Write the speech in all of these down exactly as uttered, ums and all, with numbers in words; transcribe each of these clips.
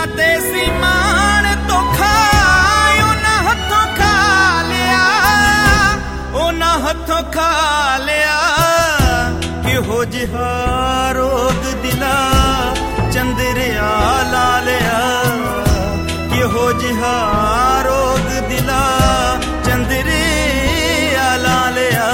ਤੇ ਸੀ ਮਾਣ ਧੋਖਾ ਉਹਨਾਂ ਹੱਥੋਂ ਖਾ ਲਿਆ, ਉਹਨਾਂ ਹੱਥੋਂ ਖਾ ਲਿਆ। ਕਿਹੋ ਜਿਹਾ ਰੋਗ ਦਿਲਾ ਚੰਦਰਿਆ ਲਾ ਲਿਆ, ਕਿਹੋ ਜਿਹਾ ਰੋਗ ਦਿਲਾ ਚੰਦਰਿਆ ਲਾ ਲਿਆ।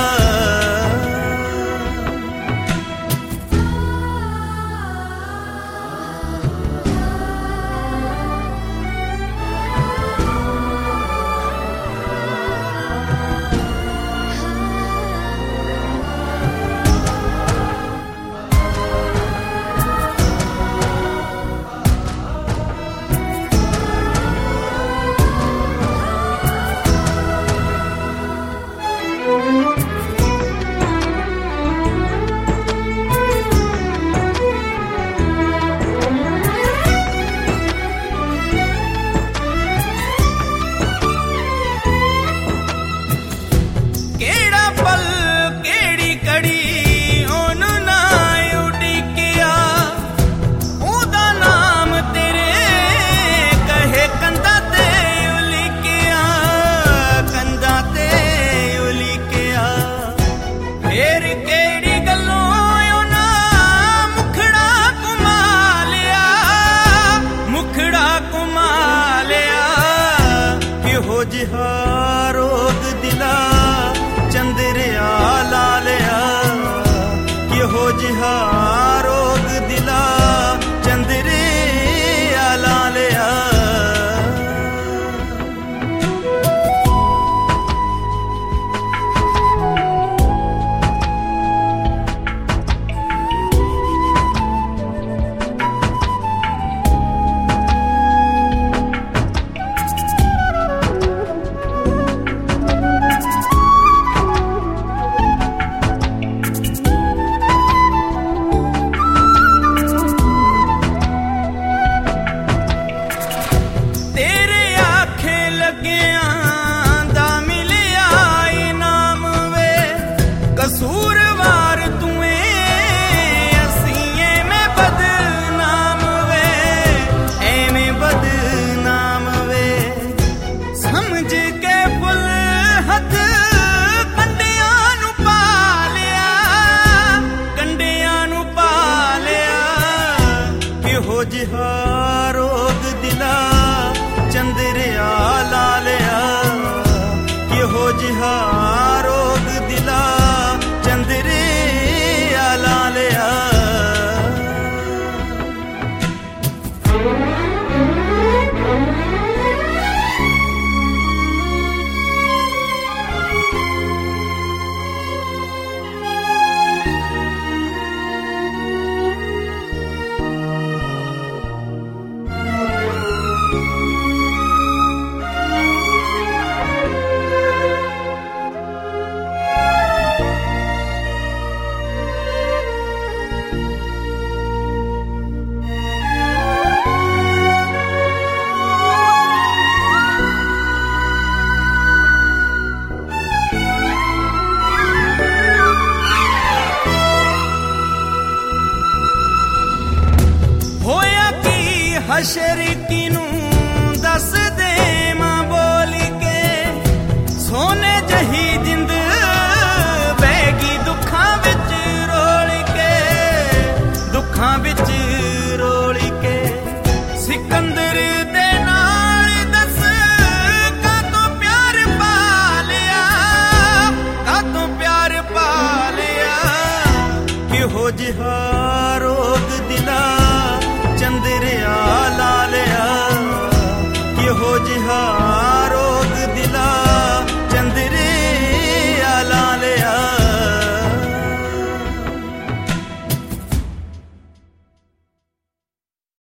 ਕਿਹੋ ਜਿਹਾ ਰੋਗ ਦਿਲਾ ਚੰਦਰਿਆ ਲਾ ਲਿਆ, ਕਿਹੋ ਜਿਹਾ ਰੋਗ ਦਿਲਾ ਚੰਦਰਿਆ ਲਾ ਲਿਆ। ਕਸੂਰਵਾਰ ਤੂੰ ਏ ਅਸੀਂ ਐਵੇਂ ਬਦਨਾਮ ਵੇ, ਐਵੇਂ ਬਦਨਾਮ ਵੇ। ਸਮਝ ਕੇ ਫੁੱਲ ਹੱਥ ਕੰਡਿਆਂ ਨੂੰ ਪਾ ਲਿਆ, ਕੰਡਿਆਂ ਨੂੰ ਪਾ ਲਿਆ। ਕਿਹੋ ਜਿਹਾ ਰੋਗ ਦਿਲਾ ਚੰਦਰਿਆ ਲਾ ਲਿਆ, ਕਿਹੋ ਜਿਹਾ ਰੋਗ ਦਿਲਾ ਚੰਦਰਿਆ ਲਾ ਲਿਆ। ਹਸ਼ਰ ਕਿਨੂੰ ਦੱਸ ਦੇਵਾਂ ਬੋਲ ਕੇ, ਸੋਨੇ ਜਹੀ ਜਿੰਦ ਬਹਿ ਦੁੱਖਾਂ ਵਿੱਚ ਰੋਲ ਕੇ, ਦੁੱਖਾਂ ਵਿੱਚ ਰੋਲ ਕੇ। ਸਿਕੰਦਰ ਦੇ ਨਾਲ ਦੱਸ ਕਾਤੋਂ ਪਿਆਰ ਪਾ ਲਿਆ, ਕਾਤੋਂ ਪਿਆਰ ਪਾ ਲਿਆ। ਕਿਹੋ ਜਿਹਾ ਰੋਗ ਦਿਲਾ ਚੰਦਰਿਆ ਲਾ ਲਿਆ, ਕਿਹੋ ਜਿਹਾ